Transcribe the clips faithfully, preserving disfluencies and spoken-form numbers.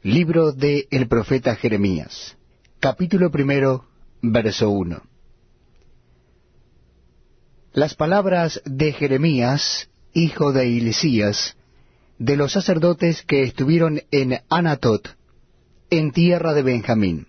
Libro de el profeta Jeremías, capítulo primero, verso uno. Las palabras de Jeremías, hijo de Hilcías, de los sacerdotes que estuvieron en Anatot, en tierra de Benjamín.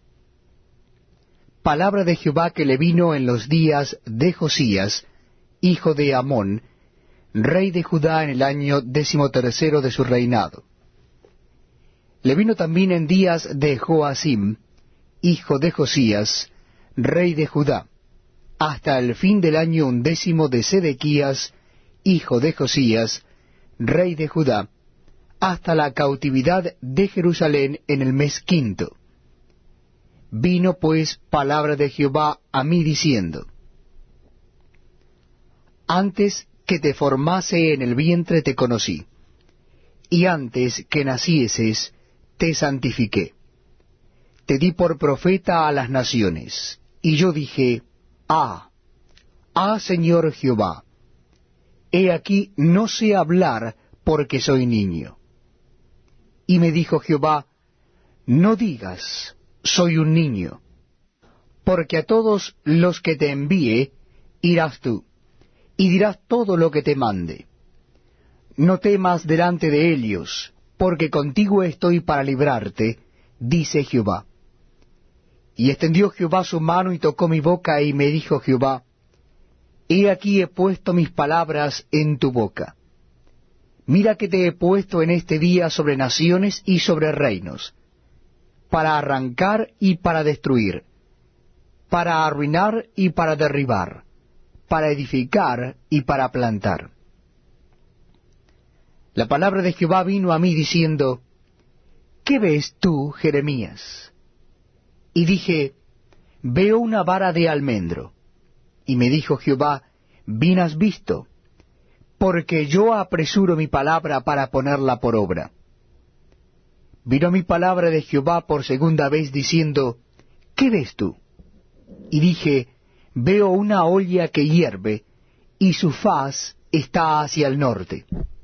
Palabra de Jehová que le vino en los días de Josías, hijo de Amón, rey de Judá, en el año decimotercero de su reinado. Le vino también en días de Joacim, hijo de Josías, rey de Judá, hasta el fin del año undécimo de Sedequías, hijo de Josías, rey de Judá, hasta la cautividad de Jerusalén en el mes quinto. Vino pues palabra de Jehová a mí diciendo: Antes que te formase en el vientre te conocí, y antes que nacieses te santifiqué. Te di por profeta a las naciones. Y yo dije: Ah, ah, Señor Jehová, he aquí no sé hablar porque soy niño. Y me dijo Jehová: No digas, soy un niño, porque a todos los que te envíe irás tú, y dirás todo lo que te mande. No temas delante de ellos, porque contigo estoy para librarte, dice Jehová. Y extendió Jehová su mano y tocó mi boca, y me dijo Jehová: He aquí he puesto mis palabras en tu boca. Mira que te he puesto en este día sobre naciones y sobre reinos, para arrancar y para destruir, para arruinar y para derribar, para edificar y para plantar. La palabra de Jehová vino a mí diciendo: ¿Qué ves tú, Jeremías? Y dije: Veo una vara de almendro. Y me dijo Jehová: Bien has visto, porque yo apresuro mi palabra para ponerla por obra. Vino mi palabra de Jehová por segunda vez diciendo: ¿Qué ves tú? Y dije: Veo una olla que hierve, y su faz está hacia el norte.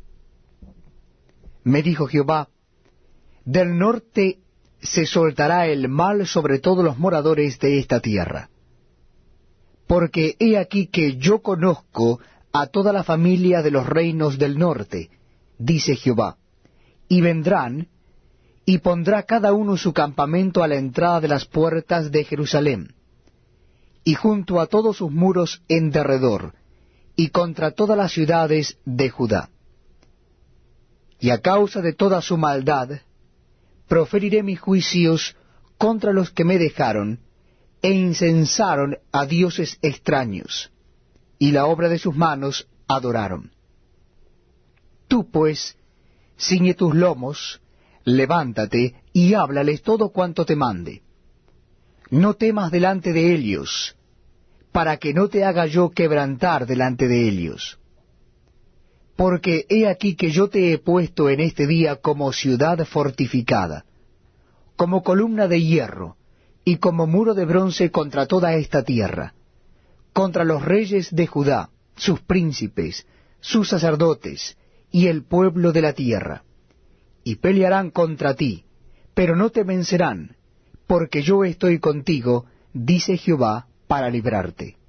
Me dijo Jehová: Del norte se soltará el mal sobre todos los moradores de esta tierra. Porque he aquí que yo conozco a toda la familia de los reinos del norte, dice Jehová, y vendrán, y pondrá cada uno su campamento a la entrada de las puertas de Jerusalén, y junto a todos sus muros en derredor, y contra todas las ciudades de Judá. Y a causa de toda su maldad, proferiré mis juicios contra los que me dejaron, e incensaron a dioses extraños, y la obra de sus manos adoraron. Tú pues, ciñe tus lomos, levántate, y háblales todo cuanto te mande. No temas delante de ellos, para que no te haga yo quebrantar delante de ellos. Porque he aquí que yo te he puesto en este día como ciudad fortificada, como columna de hierro, y como muro de bronce contra toda esta tierra, contra los reyes de Judá, sus príncipes, sus sacerdotes, y el pueblo de la tierra. Y pelearán contra ti, pero no te vencerán, porque yo estoy contigo, dice Jehová, para librarte.